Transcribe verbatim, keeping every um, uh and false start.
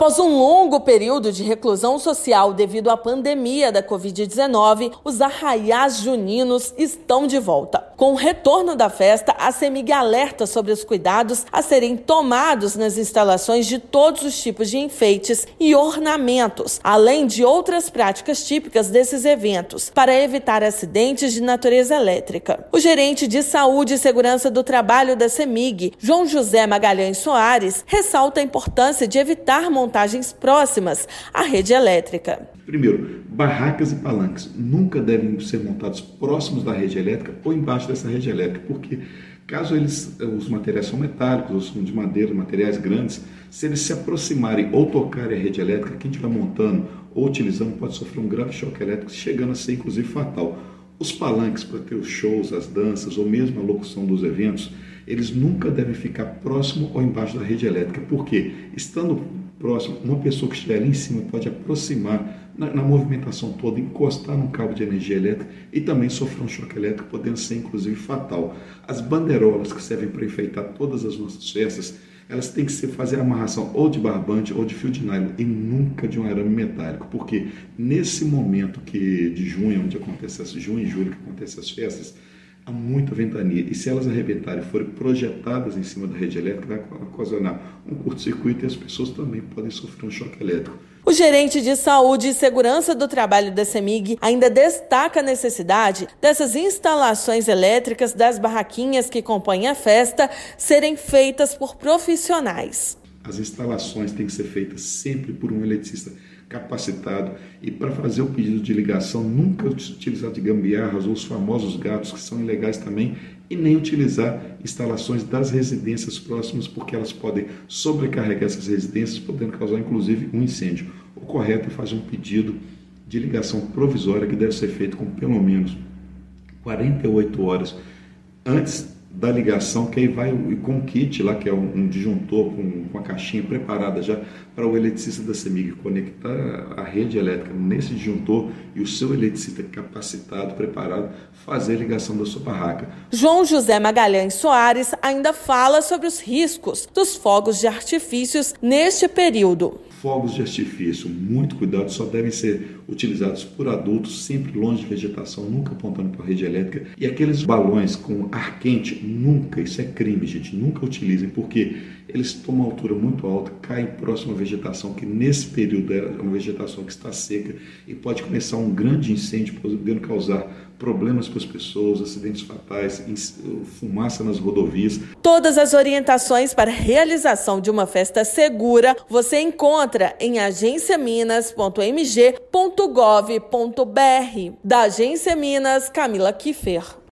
Após um longo período de reclusão social devido à pandemia da covid dezenove, os arraiás juninos estão de volta. Com o retorno da festa, a CEMIG alerta sobre os cuidados a serem tomados nas instalações de todos os tipos de enfeites e ornamentos, além de outras práticas típicas desses eventos, para evitar acidentes de natureza elétrica. O gerente de Saúde e Segurança do Trabalho da CEMIG, João José Magalhães Soares, ressalta a importância de evitar montagens próximas à rede elétrica. Primeiro, barracas e palanques nunca devem ser montados próximos da rede elétrica ou embaixo dessa rede elétrica, porque caso eles, os materiais são metálicos ou são de madeira, materiais grandes, se eles se aproximarem ou tocarem a rede elétrica, quem estiver montando ou utilizando pode sofrer um grave choque elétrico, chegando a ser inclusive fatal. Os palanques para ter os shows, as danças ou mesmo a locução dos eventos, eles nunca devem ficar próximo ou embaixo da rede elétrica, porque estando próximo, uma pessoa que estiver ali em cima pode aproximar na, na movimentação toda, encostar num cabo de energia elétrica e também sofrer um choque elétrico, podendo ser inclusive fatal. As bandeirolas que servem para enfeitar todas as nossas festas, elas têm que ser, fazer a amarração ou de barbante ou de fio de nylon e nunca de um arame metálico, porque nesse momento que de junho, onde acontece as, junho e julho que acontecem as festas, há muita ventania, e se elas arrebentarem e forem projetadas em cima da rede elétrica, vai ocasionar um curto-circuito e as pessoas também podem sofrer um choque elétrico. O gerente de Saúde e Segurança do Trabalho da CEMIG ainda destaca a necessidade dessas instalações elétricas das barraquinhas que compõem a festa serem feitas por profissionais. As instalações têm que ser feitas sempre por um eletricista capacitado, e para fazer o pedido de ligação nunca utilizar de gambiarras ou os famosos gatos, que são ilegais também, e nem utilizar instalações das residências próximas, porque elas podem sobrecarregar essas residências, podendo causar inclusive um incêndio. O correto é fazer um pedido de ligação provisória que deve ser feito com pelo menos quarenta e oito horas antes da ligação, que aí vai com o kit lá, que é um disjuntor com, com a caixinha preparada já para o eletricista da CEMIG conectar a rede elétrica nesse disjuntor e o seu eletricista capacitado, preparado, fazer a ligação da sua barraca. João José Magalhães Soares ainda fala sobre os riscos dos fogos de artifícios neste período. Fogos de artifício, muito cuidado, só devem ser utilizados por adultos, sempre longe de vegetação, nunca apontando para a rede elétrica. E aqueles balões com ar quente, nunca, isso é crime, gente, nunca utilizem, porque eles tomam uma altura muito alta, caem próximo à vegetação, que nesse período é uma vegetação que está seca e pode começar um grande incêndio, podendo causar problemas para as pessoas, acidentes fatais, fumaça nas rodovias. Todas as orientações para a realização de uma festa segura você encontra em agência minas ponto m g ponto gov ponto b r. Da Agência Minas, Camila Kiffer.